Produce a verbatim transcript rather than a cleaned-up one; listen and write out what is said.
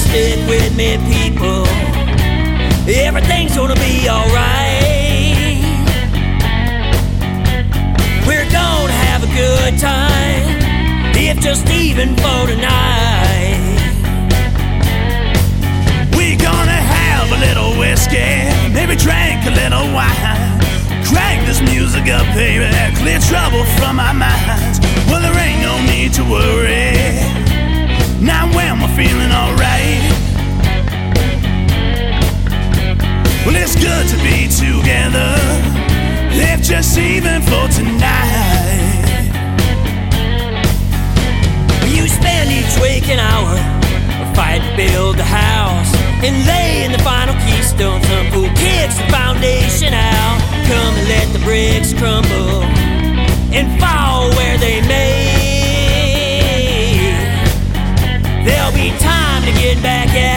stick with me, people. Everything's gonna be alright. We're gonna have a good time, if just even for tonight. We're gonna have a little whiskey, maybe drink a little wine. Crank this music up, baby, clear trouble from our minds. Well, there ain't no need to worry, now when we're feeling alright. Well, it's good to be together, if just even for tonight. You spend each waking hour fighting to build the house and laying the final keystone. Some fool kicks the foundation out. Come and let the bricks crumble and fall where they may. There'll be time to get back at